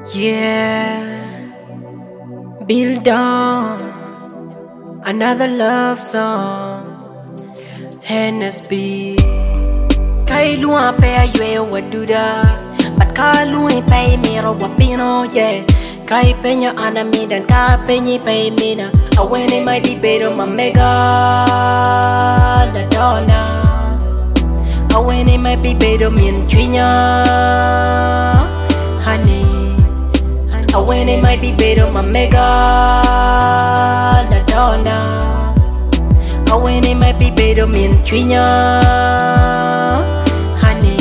Yeah, build on another love song. Hennessy. Kai luan pe ayue waduda, but ka luan pe miro wapino yeah. Kai peña anami dan ka peñi pe mina. Awene mai di bedo ma mega la donna. Awene mai bi bedo min trinya. Awene mai be bedo ma mega la donna. Awene mai be bedo min trinya. Honey.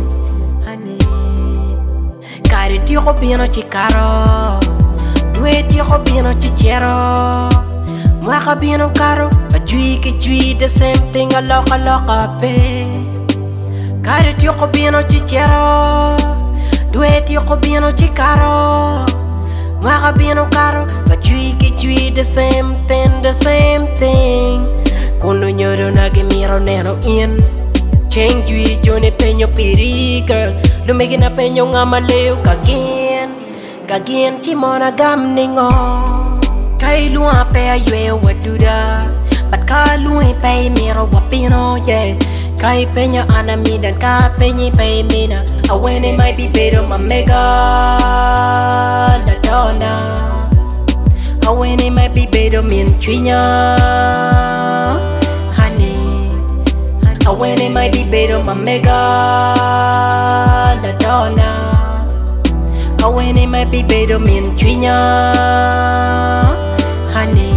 Cari ti robino chicaro. Due ti robino chichero. Moi robino caro. A tree que tree the same thing a loca pe. Cari ti robino chichero. Due ti robino chicaro. Moi bien caro, but you the same thing. Quando nyoro na gemiro neno in. Change you jone peño piri girl. Lu megi na peño ngamaleu kagien chimona gam ningo. Kai luan pe ayue waduda, but ka luan pe miro wapino yeah. Kai peña anami dan ka peñi pe mina. Awene mai be bedo ma mega la donna. Awene mai be bedo min trinya. Honey. Awene mai be bedo ma mega la donna. Awene mai be bedo min trinya. Honey.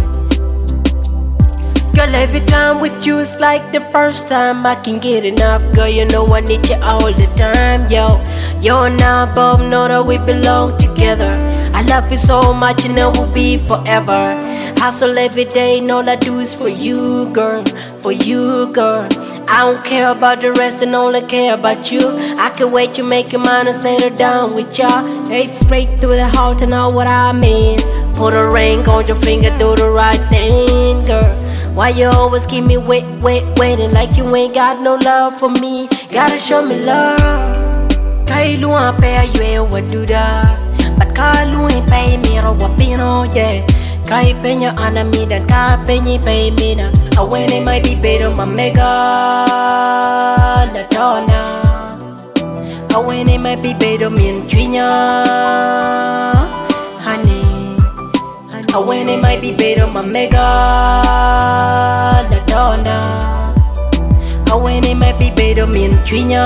Girl, every time with you it's like the first time. I can't get enough, girl, you know I need you all the time. Yo and I both know that we belong together. I love you so much and it will be forever. Hustle every day and all I do is for you, girl. For you, girl. I don't care about the rest and only care about you. I can't wait to make your mind and settle down with ya. Eight straight through the heart and know what I mean. Put a ring on your finger, do the right thing, girl. Why you always keep me waiting like you ain't got no love for me? Gotta show me love. Kai luan pe ayue waduda, but ka luan pe miro wapino yeah. Kai peña anami dan ka peñi pe mina. Awene mai be bedo ma mega la donna. Awene mai be bedo min trinya. Awene mai be bedo ma mega la donna. Awene mai be bedo min trinya.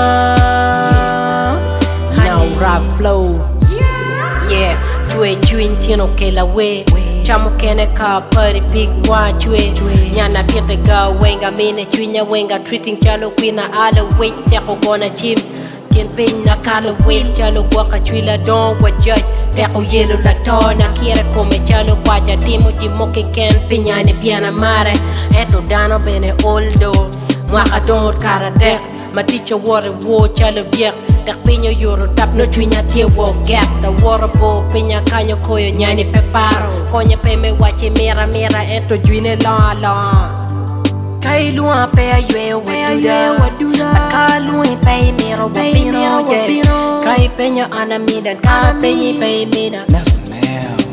Now rap flow. Yeah, chue chuin tino ke la we. Chamo kene ka party big one chue. Nyana tiete ga wenga mine trinya wenga treating chalo quina ala wait teko gonna chim. Tien pin na kalo wait chalo waka chwila don wa judge. Teko yelo la tona kiera come chalo kwaja timo jimoke ken pinyane piana mare. Eto dano bene oldo. Mwaka don kara dek. Ma teacher water wo chalo biek. Dak pinyo yoro tap no chwinya tie wo gap. Da woro po pinya kanyo koyo nyani peparo. Konya pe me wache mira eto jwine la. Kai luan pe ayue waduda, but ka luan pe miro wapino yeah. Kai peña anami dan ka peñi pe mina.